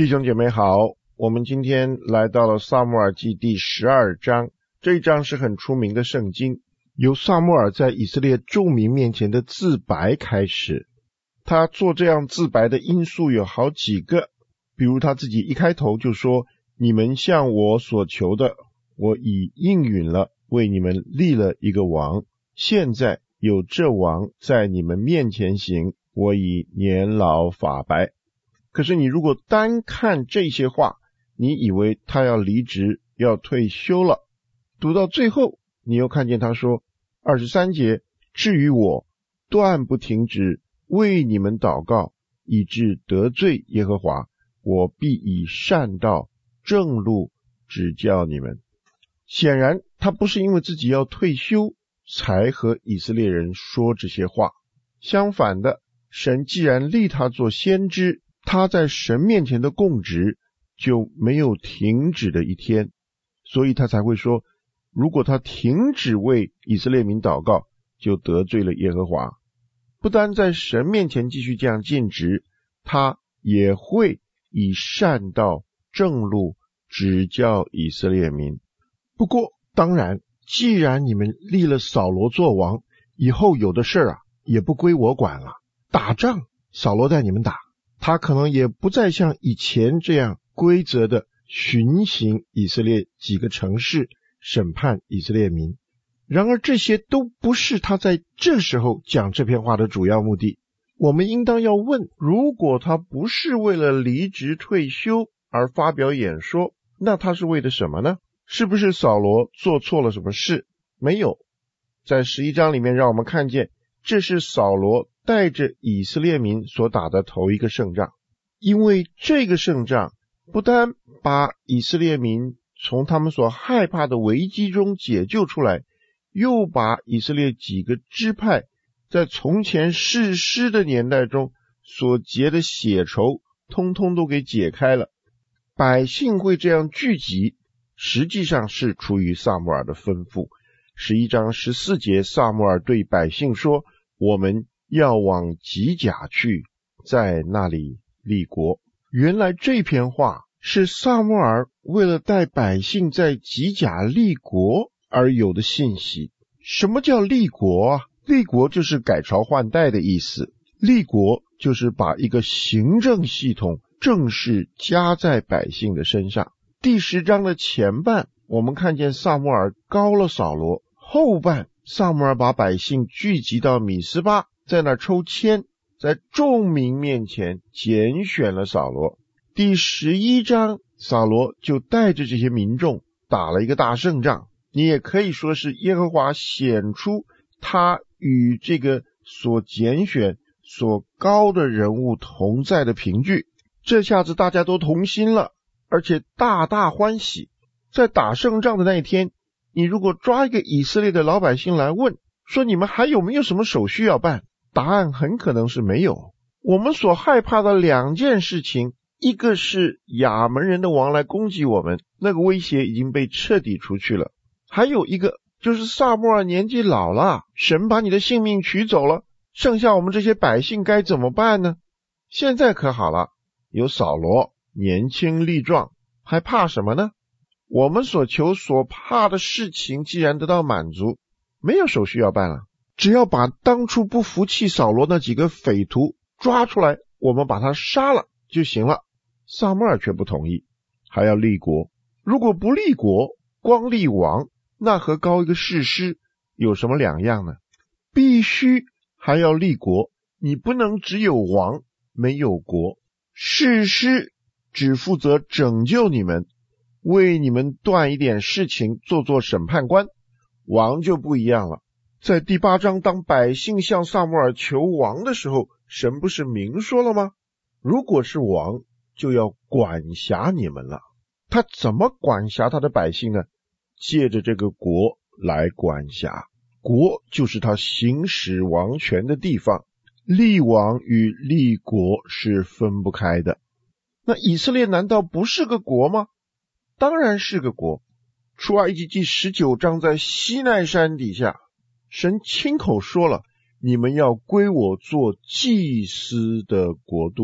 弟兄姐妹好，我们今天来到了撒母耳记第12章。这一章是很出名的圣经，由撒母耳在以色列众民面前的自白开始。他做这样自白的因素有好几个，比如他自己一开头就说，你们向我所求的，我已应允了，为你们立了一个王，现在有这王在你们面前行，我已年老发白。可是你如果单看这些话，你以为他要离职，要退休了。读到最后，你又看见他说23节，至于我，断不停止为你们祷告，以致得罪耶和华，我必以善道正路指教你们。显然他不是因为自己要退休才和以色列人说这些话，相反的，神既然立他做先知，他在神面前的供职就没有停止的一天，所以他才会说，如果他停止为以色列民祷告，就得罪了耶和华。不单在神面前继续这样尽职，他也会以善道正路指教以色列民。不过当然，既然你们立了扫罗做王，以后有的事也不归我管了。打仗扫罗带你们打，他可能也不再像以前这样规则的巡行以色列几个城市，审判以色列民。然而这些都不是他在这时候讲这篇话的主要目的。我们应当要问，如果他不是为了离职退休而发表演说，那他是为了什么呢？是不是扫罗做错了什么事？没有。在11章里面让我们看见，这是扫罗带着以色列民所打的头一个胜仗。因为这个胜仗不单把以色列民从他们所害怕的危机中解救出来，又把以色列几个支派在从前士师的年代中所结的血仇通通都给解开了。百姓会这样聚集，实际上是出于撒母耳的吩咐。11章14节，撒母耳对百姓说，我们要往吉甲去，在那里立国。原来这篇话是撒母耳为了带百姓在吉甲立国而有的信息。什么叫立国啊？立国就是改朝换代的意思，立国就是把一个行政系统正式加在百姓的身上。第10章的前半，我们看见撒母耳膏了扫罗，后半撒母耳把百姓聚集到米斯巴，在那抽签，在众民面前拣选了扫罗。第11章，扫罗就带着这些民众打了一个大胜仗，你也可以说是耶和华显出他与这个所拣选所膏的人物同在的凭据。这下子大家都同心了，而且大大欢喜。在打胜仗的那一天，你如果抓一个以色列的老百姓来问，说你们还有没有什么手续要办，答案很可能是没有。我们所害怕的两件事情，一个是亚扪人的王来攻击我们，那个威胁已经被彻底除去了。还有一个就是撒母耳年纪老了，神把你的性命取走了，剩下我们这些百姓该怎么办呢？现在可好了，有扫罗年轻力壮，还怕什么呢？我们所求所怕的事情既然得到满足，没有手续要办了，只要把当初不服气扫罗那几个匪徒抓出来，我们把他杀了就行了。撒母耳却不同意，还要立国。如果不立国，光立王，那和膏一个士师有什么两样呢？必须还要立国，你不能只有王没有国。士师只负责拯救你们，为你们断一点事情，做审判官。王就不一样了。在第8章，当百姓向撒母耳求王的时候，神不是明说了吗？如果是王，就要管辖你们了。他怎么管辖他的百姓呢？借着这个国来管辖。国就是他行使王权的地方，立王与立国是分不开的。那以色列难道不是个国吗？当然是个国。出埃及记19章，在西奈山底下，神亲口说了，你们要归我做祭司的国度，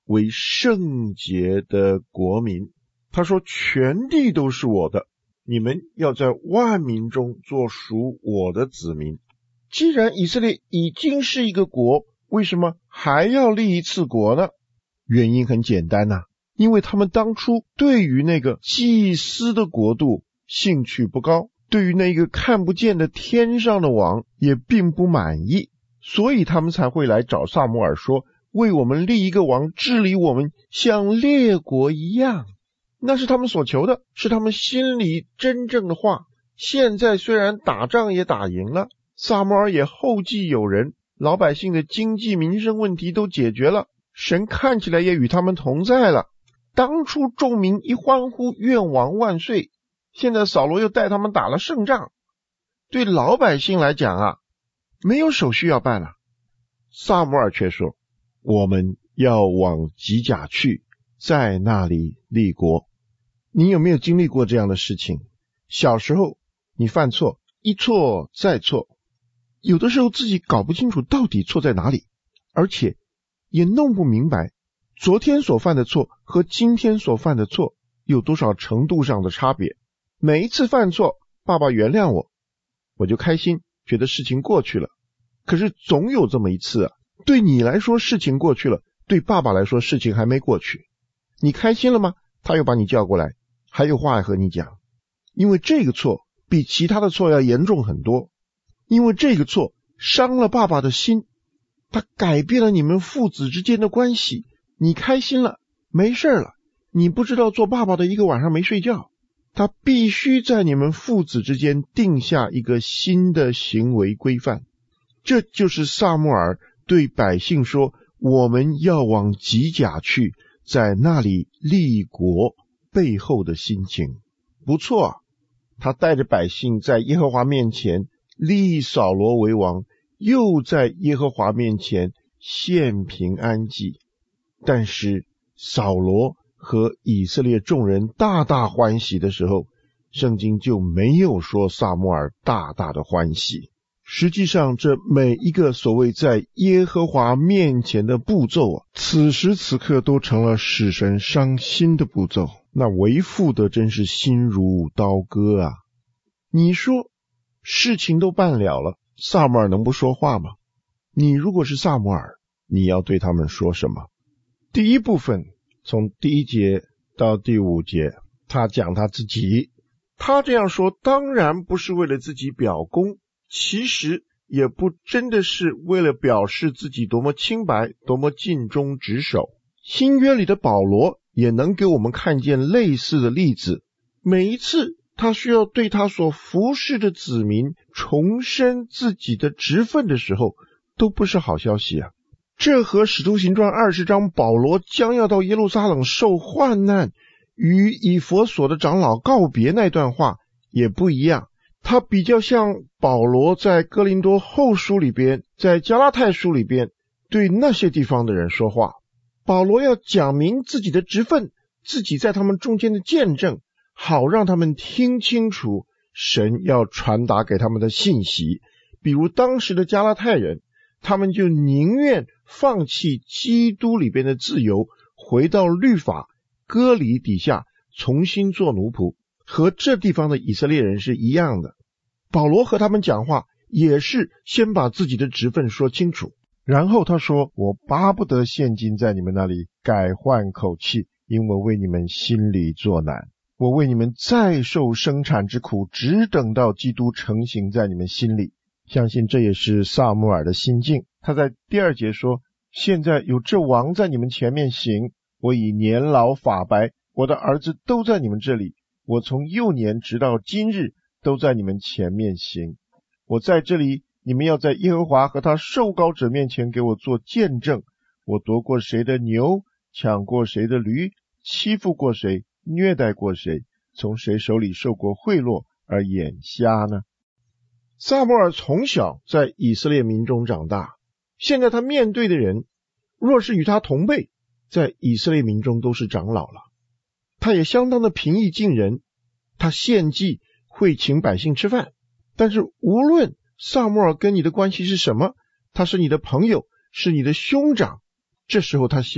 为圣洁的国民。他说全地都是我的，你们要在万民中做属我的子民。既然以色列已经是一个国，为什么还要立一次国呢？原因很简单啊，因为他们当初对于那个祭司的国度兴趣不高，对于那个看不见的天上的王也并不满意，所以他们才会来找撒母耳说，为我们立一个王，治理我们像列国一样。那是他们所求的，是他们心里真正的话。现在虽然打仗也打赢了，撒母耳也后继有人，老百姓的经济民生问题都解决了，神看起来也与他们同在了。当初众民一欢呼愿王万岁，现在扫罗又带他们打了胜仗，对老百姓来讲啊，没有手续要办了。撒母耳却说，我们要往吉甲去，在那里立国。你有没有经历过这样的事情？小时候你犯错，一错再错，有的时候自己搞不清楚到底错在哪里，而且也弄不明白昨天所犯的错和今天所犯的错有多少程度上的差别。每一次犯错，爸爸原谅我，我就开心，觉得事情过去了。可是总有这么一次啊，对你来说事情过去了，对爸爸来说事情还没过去。你开心了吗？他又把你叫过来，还有话和你讲。因为这个错比其他的错要严重很多，因为这个错伤了爸爸的心，他改变了你们父子之间的关系。你开心了，没事了，你不知道做爸爸的一个晚上没睡觉，他必须在你们父子之间定下一个新的行为规范。这就是撒母耳对百姓说，我们要往吉甲去，在那里立国背后的心情。不错啊，他带着百姓在耶和华面前立扫罗为王，又在耶和华面前献平安祭。但是扫罗和以色列众人大大欢喜的时候，圣经就没有说撒母耳大大的欢喜。实际上这每一个所谓在耶和华面前的步骤啊，此时此刻都成了使神伤心的步骤。那为父的真是心如刀割啊！你说事情都办了了，撒母耳能不说话吗？你如果是撒母耳，你要对他们说什么？第一部分从第1节到第5节，他讲他自己。他这样说当然不是为了自己表功，其实也不真的是为了表示自己多么清白，多么尽忠职守。新约里的保罗也能给我们看见类似的例子。每一次他需要对他所服侍的子民重申自己的职分的时候，都不是好消息啊。这和使徒行传20章保罗将要到耶路撒冷受患难，与以弗所的长老告别那段话也不一样。他比较像保罗在哥林多后书里边，在加拉太书里边对那些地方的人说话。保罗要讲明自己的职分，自己在他们中间的见证，好让他们听清楚神要传达给他们的信息。比如当时的加拉太人，他们就宁愿放弃基督里边的自由，回到律法割礼底下重新做奴仆，和这地方的以色列人是一样的。保罗和他们讲话也是先把自己的职分说清楚，然后他说，我巴不得现今在你们那里改换口气，因为为你们心里作难，我为你们再受生产之苦，只等到基督成形在你们心里。相信这也是撒母耳的心境。他在第2节说，现在有这王在你们前面行，我已年老发白，我的儿子都在你们这里，我从幼年直到今日都在你们前面行。我在这里，你们要在耶和华和他受膏者面前给我做见证，我夺过谁的牛，抢过谁的驴，欺负过谁，虐待过谁，从谁手里受过贿赂而眼瞎呢？撒母耳从小在以色列民中长大，现在他面对的人若是与他同辈，在以色列民中都是长老了。他也相当的平易近人，他献祭会请百姓吃饭。但是无论撒母耳跟你的关系是什么，他是你的朋友，是你的兄长，这时候他希望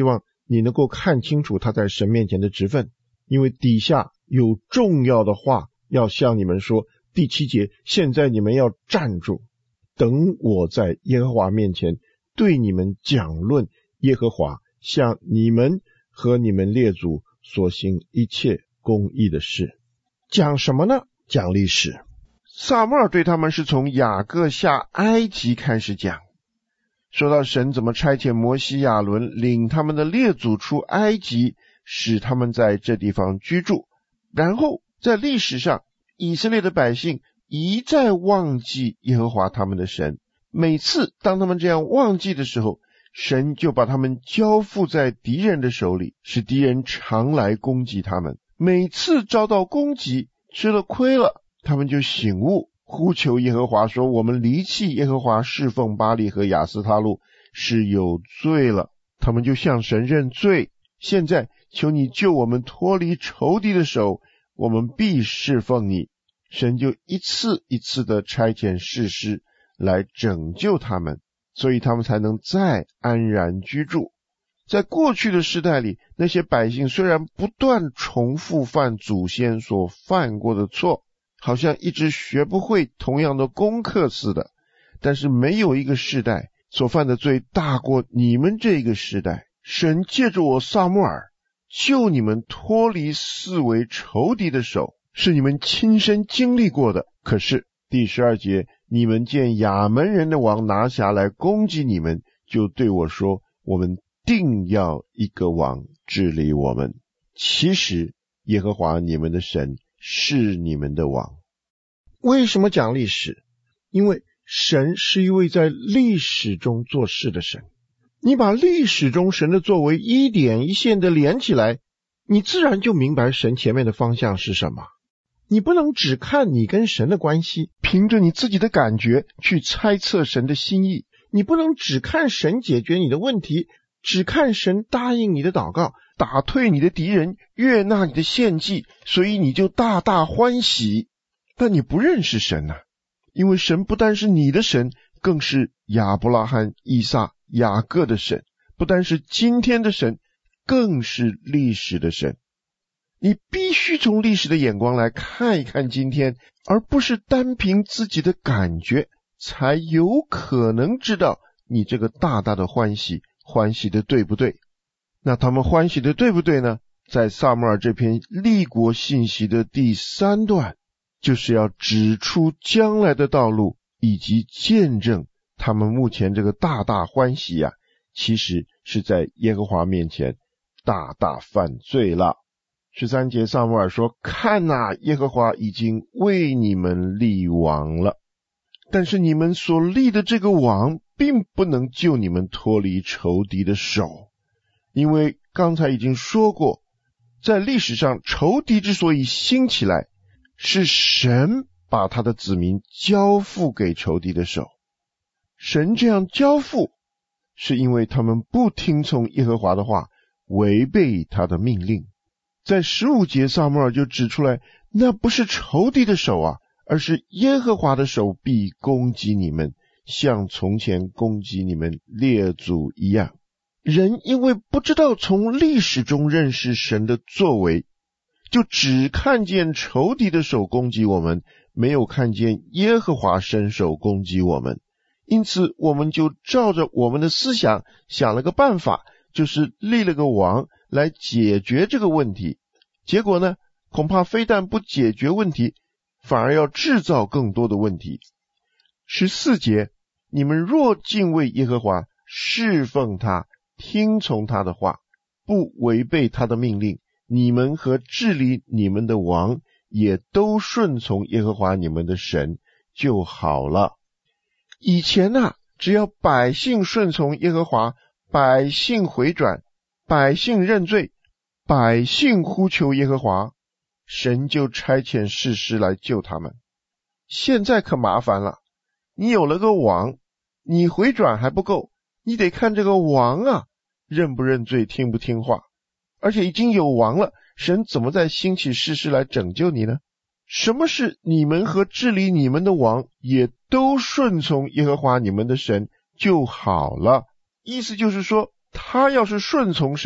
你能够看清楚他在神面前的职分，因为底下有重要的话要向你们说。第7节，现在你们要站住，等我在耶和华面前对你们讲论耶和华向你们和你们列祖所行一切公义的事。讲什么呢？讲历史。撒母耳对他们是从雅各下埃及开始讲，说到神怎么差遣摩西亚伦领他们的列祖出埃及，使他们在这地方居住。然后在历史上，以色列的百姓一再忘记耶和华他们的神，每次当他们这样忘记的时候，神就把他们交付在敌人的手里，使敌人常来攻击他们。每次遭到攻击，吃了亏了，他们就醒悟，呼求耶和华说，我们离弃耶和华侍奉巴力和亚斯他路是有罪了。他们就向神认罪，现在求你救我们脱离仇敌的手，我们必侍奉你。神就一次一次的差遣士师来拯救他们，所以他们才能再安然居住。在过去的时代里，那些百姓虽然不断重复犯祖先所犯过的错，好像一直学不会同样的功课似的，但是没有一个世代所犯的罪大过你们这个时代。神借着我撒母耳救你们脱离四围仇敌的手，是你们亲身经历过的。可是第12节，你们见亚门人的王拿辖来攻击你们，就对我说，我们定要一个王治理我们。其实耶和华你们的神是你们的王。为什么讲历史？因为神是一位在历史中做事的神。你把历史中神的作为一点一线的连起来，你自然就明白神前面的方向是什么。你不能只看你跟神的关系，凭着你自己的感觉去猜测神的心意。你不能只看神解决你的问题，只看神答应你的祷告，打退你的敌人，悦纳你的献祭，所以你就大大欢喜。但你不认识神啊，因为神不单是你的神，更是亚伯拉罕、以撒、雅各的神，不单是今天的神，更是历史的神。你必须从历史的眼光来看一看今天，而不是单凭自己的感觉，才有可能知道你这个大大的欢喜的对不对。那他们欢喜的对不对呢？在撒母耳这篇立国信息的第3段，就是要指出将来的道路，以及见证他们目前这个大大欢喜啊，其实是在耶和华面前大大犯罪了。13节，撒母耳说，看啊，耶和华已经为你们立王了，但是你们所立的这个王并不能救你们脱离仇敌的手。因为刚才已经说过，在历史上仇敌之所以兴起来，是神把他的子民交付给仇敌的手。神这样交付，是因为他们不听从耶和华的话，违背他的命令。在15节，撒母耳就指出来，那不是仇敌的手啊，而是耶和华的手必攻击你们，像从前攻击你们列祖一样。人因为不知道从历史中认识神的作为，就只看见仇敌的手攻击我们，没有看见耶和华伸手攻击我们。因此我们就照着我们的思想想了个办法，就是立了个王来解决这个问题。结果呢，恐怕非但不解决问题，反而要制造更多的问题。14节，你们若敬畏耶和华，侍奉他，听从他的话，不违背他的命令，你们和治理你们的王也都顺从耶和华你们的神就好了。以前啊，只要百姓顺从耶和华，百姓回转，百姓认罪，百姓呼求耶和华，神就差遣士师来救他们。现在可麻烦了，你有了个王，你回转还不够，你得看这个王啊，认不认罪，听不听话。而且已经有王了，神怎么再兴起士师来拯救你呢？什么是你们和治理你们的王也都顺从耶和华你们的神就好了？意思就是说，他要是顺从神，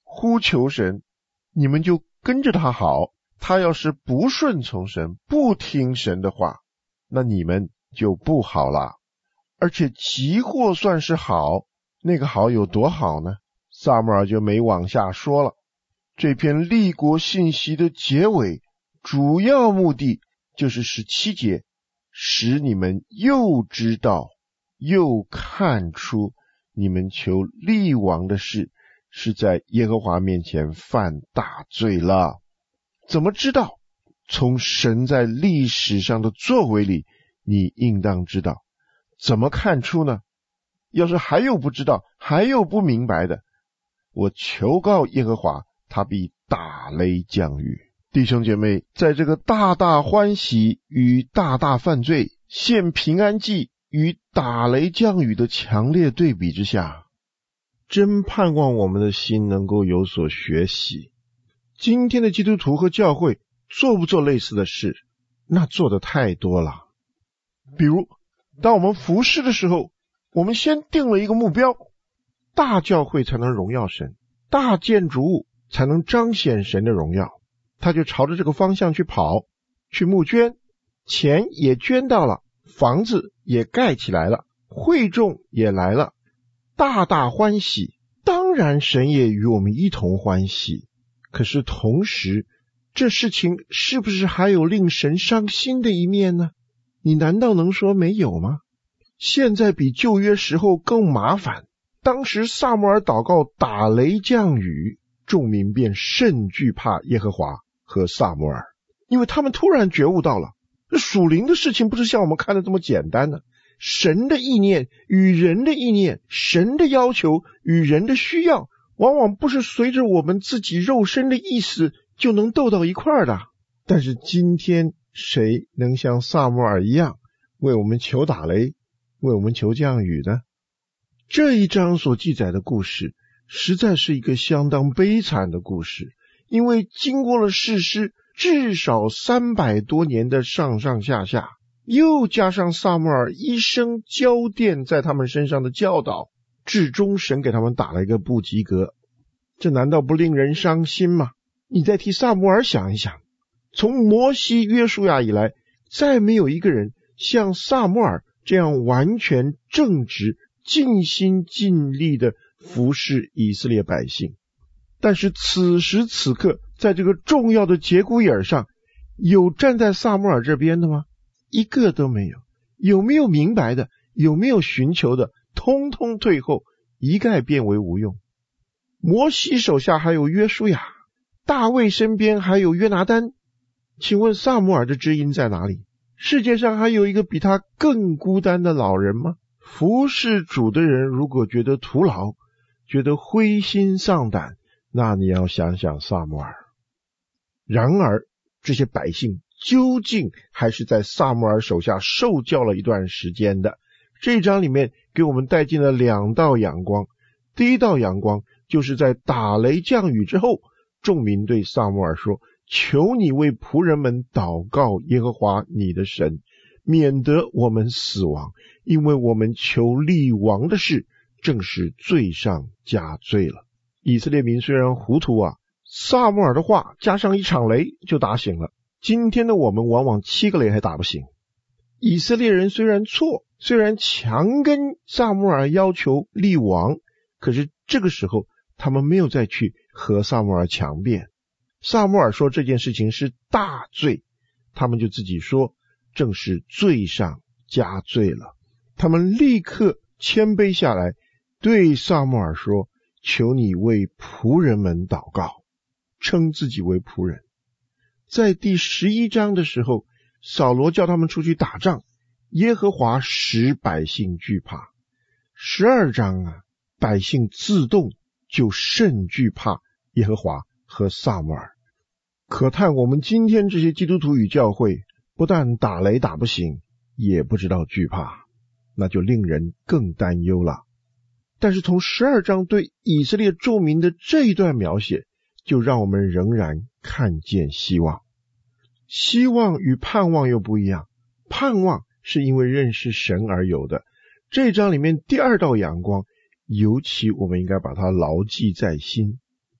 呼求神，你们就跟着他好。他要是不顺从神，不听神的话，那你们就不好了。而且即或算是好，那个好有多好呢？撒母耳就没往下说了。这篇立国信息的结尾主要目的就是17节，使你们又知道又看出你们求立王的事是在耶和华面前犯大罪了。怎么知道？从神在历史上的作为里，你应当知道。怎么看出呢？要是还有不知道，还有不明白的，我求告耶和华，他必打雷降雨。弟兄姐妹，在这个大大欢喜与大大犯罪、献平安祭与打雷降雨的强烈对比之下，真盼望我们的心能够有所学习。今天的基督徒和教会做不做类似的事？那做的太多了。比如当我们服事的时候，我们先定了一个目标，大教会才能荣耀神，大建筑物才能彰显神的荣耀，他就朝着这个方向去跑，去募捐，钱也捐到了，房子也盖起来了，会众也来了，大大欢喜。当然神也与我们一同欢喜，可是同时这事情是不是还有令神伤心的一面呢？你难道能说没有吗？现在比旧约时候更麻烦。当时撒母耳祷告打雷降雨，众民便甚惧怕耶和华和撒母耳，因为他们突然觉悟到了，属灵的事情不是像我们看的这么简单呢。神的意念与人的意念，神的要求与人的需要，往往不是随着我们自己肉身的意思就能斗到一块儿的。但是今天谁能像撒母耳一样为我们求打雷，为我们求降雨呢？这一章所记载的故事实在是一个相当悲惨的故事，因为经过了士师至少300多年的上上下下，又加上撒母耳一生浇奠在他们身上的教导，至终神给他们打了一个不及格。这难道不令人伤心吗？你再替撒母耳想一想，从摩西约书亚以来，再没有一个人像撒母耳这样完全正直、尽心尽力的服侍以色列百姓。但是此时此刻，在这个重要的节骨眼上，有站在撒母耳这边的吗？一个都没有。有没有明白的？有没有寻求的？通通退后，一概变为无用。摩西手下还有约书亚，大卫身边还有约拿单，请问撒母耳的知音在哪里？世界上还有一个比他更孤单的老人吗？服侍主的人如果觉得徒劳，觉得灰心丧胆，那你要想想撒母耳。然而这些百姓究竟还是在撒母耳手下受教了一段时间的。这一章里面给我们带进了2道阳光。第一道阳光就是在打雷降雨之后，众民对撒母耳说，求你为仆人们祷告耶和华你的神，免得我们死亡，因为我们求立王的事正是罪上加罪了。以色列民虽然糊涂啊，撒母耳的话加上一场雷就打醒了。今天的我们往往7个雷还打不醒。以色列人虽然错，虽然强跟撒母耳要求立王，可是这个时候他们没有再去和撒母耳强辩。撒母耳说这件事情是大罪，他们就自己说正是罪上加罪了。他们立刻谦卑下来，对撒母耳说，求你为仆人们祷告，称自己为仆人。在第11章的时候，扫罗叫他们出去打仗，耶和华使百姓惧怕。12章啊，百姓自动就甚惧怕耶和华和撒母耳。可叹我们今天这些基督徒与教会，不但打雷打不醒，也不知道惧怕，那就令人更担忧了。但是从12章对以色列众民的这一段描写，就让我们仍然看见希望。希望与盼望又不一样，盼望是因为认识神而有的。这一章里面第2道阳光，尤其我们应该把它牢记在心。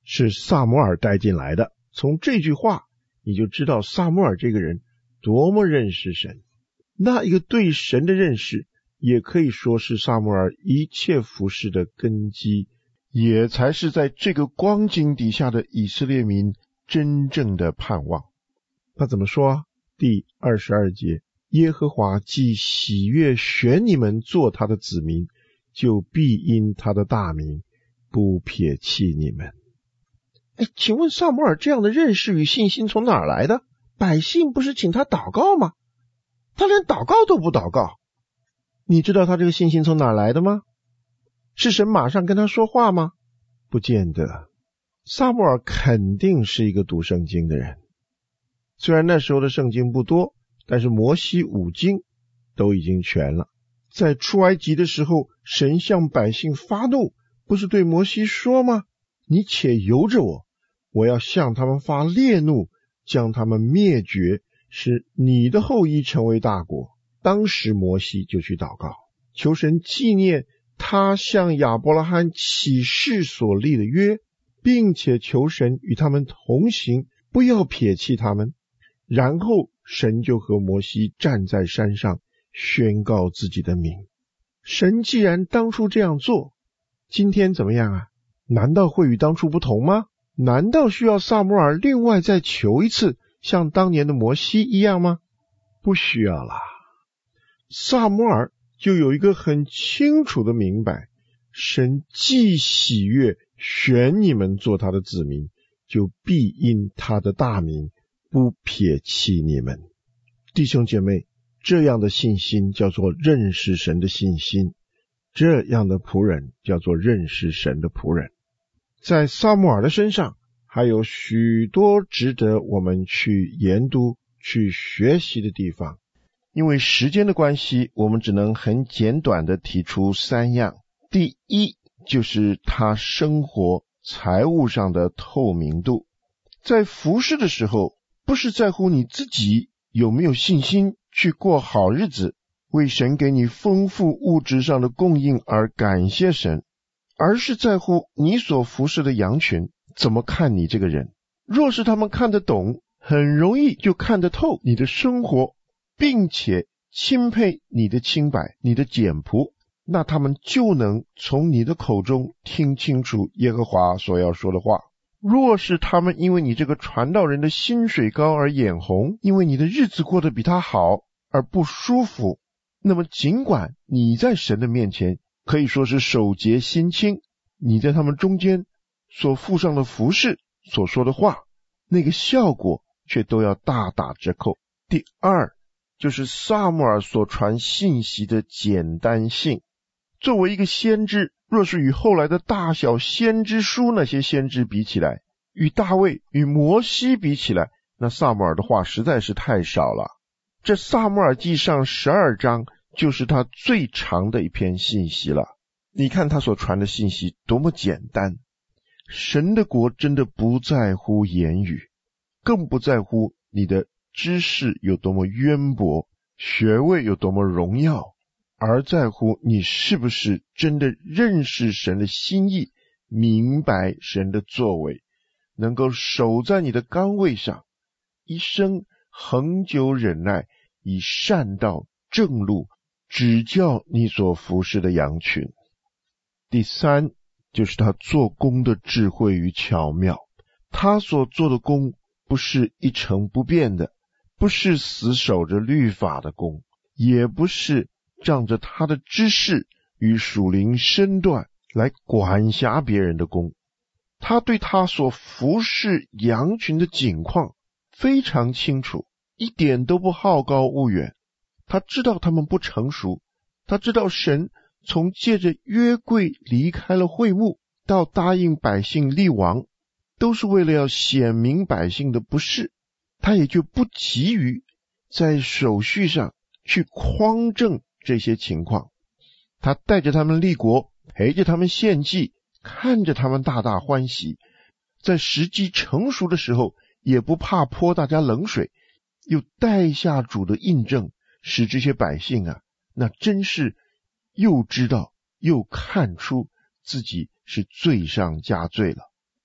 是撒母耳带进来的。从这句话你就知道撒母耳这个人多么认识神。那一个对神的认识也可以说是撒母耳一切服事的根基，也才是在这个光景底下的以色列民真正的盼望。他怎么说？第22节，耶和华既喜悦选你们做他的子民，就必因他的大名不撇弃你们。请问撒母耳这样的认识与信心从哪儿来的？百姓不是请他祷告吗？他连祷告都不祷告。你知道他这个信心从哪儿来的吗？是神马上跟他说话吗？不见得。撒母耳肯定是一个读圣经的人，虽然那时候的圣经不多，但是摩西5经都已经全了。在出埃及的时候，神向百姓发怒，不是对摩西说吗？你且由着我，我要向他们发烈怒，将他们灭绝，使你的后裔成为大国。当时摩西就去祷告，求神纪念他向亚伯拉罕起誓所立的约，并且求神与他们同行，不要撇弃他们。然后神就和摩西站在山上宣告自己的名。神既然当初这样做，今天怎么样啊？难道会与当初不同吗？难道需要撒母耳另外再求一次，像当年的摩西一样吗？不需要啦。撒母耳就有一个很清楚的明白，神既喜悦选你们做他的子民，就必因他的大名不撇弃你们。弟兄姐妹，这样的信心叫做认识神的信心，这样的仆人叫做认识神的仆人。在撒母耳的身上还有许多值得我们去研读去学习的地方，因为时间的关系，我们只能很简短的提出3样。第一，就是他生活财务上的透明度。在服事的时候，不是在乎你自己有没有信心去过好日子，为神给你丰富物质上的供应而感谢神，而是在乎你所服事的羊群怎么看你这个人。若是他们看得懂，很容易就看得透你的生活，并且钦佩你的清白，你的简朴，那他们就能从你的口中听清楚耶和华所要说的话。若是他们因为你这个传道人的薪水高而眼红，因为你的日子过得比他好而不舒服，那么尽管你在神的面前可以说是手洁心清，你在他们中间所付上的服事，所说的话，那个效果却都要大打折扣。第二，就是撒母耳所传信息的简单性。作为一个先知，若是与后来的大小先知书那些先知比起来，与大卫与摩西比起来，那撒母耳的话实在是太少了。这撒母耳记上12章就是他最长的一篇信息了。你看他所传的信息多么简单。神的国真的不在乎言语，更不在乎你的知识有多么渊博，学位有多么荣耀，而在乎你是不是真的认识神的心意，明白神的作为，能够守在你的岗位上，一生恒久忍耐，以善道正路指教你所服侍的羊群。第三，就是他做工的智慧与巧妙。他所做的工不是一成不变的，不是死守着律法的工，也不是仗着他的知识与属灵身段来管辖别人的工。他对他所服侍羊群的景况非常清楚，一点都不好高骛远。他知道他们不成熟，他知道神从借着约柜离开了会幕，到答应百姓立王，都是为了要显明百姓的不是，他也就不急于在手续上去匡正这些情况。他带着他们立国，陪着他们献祭，看着他们大大欢喜，在时机成熟的时候也不怕泼大家冷水，又带下主的印证，使这些百姓啊，那真是又知道又看出自己是罪上加罪了。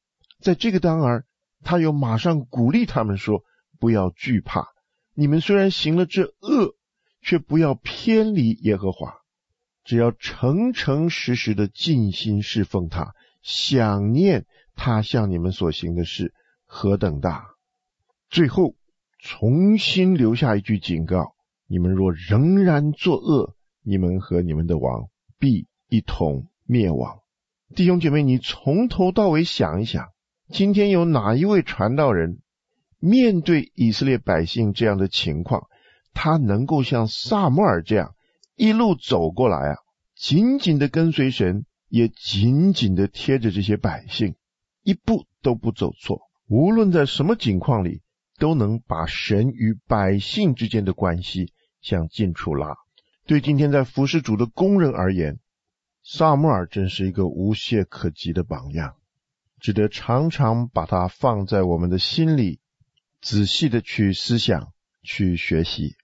在这个当儿，他又马上鼓励他们说，不要惧怕，你们虽然行了这恶，却不要偏离耶和华，只要诚诚实实的尽心侍奉他，想念他向你们所行的事何等大。最后重新留下一句警告，你们若仍然作恶，你们和你们的王必一同灭亡。弟兄姐妹，你从头到尾想一想，今天有哪一位传道人面对以色列百姓这样的情况，他能够像撒母耳这样一路走过来啊，紧紧的跟随神，也紧紧的贴着这些百姓，一步都不走错，无论在什么境况里，都能把神与百姓之间的关系向近处拉。对今天在服事主的工人而言，撒母耳真是一个无懈可击的榜样，值得常常把它放在我们的心里，仔细的去思想，去学习。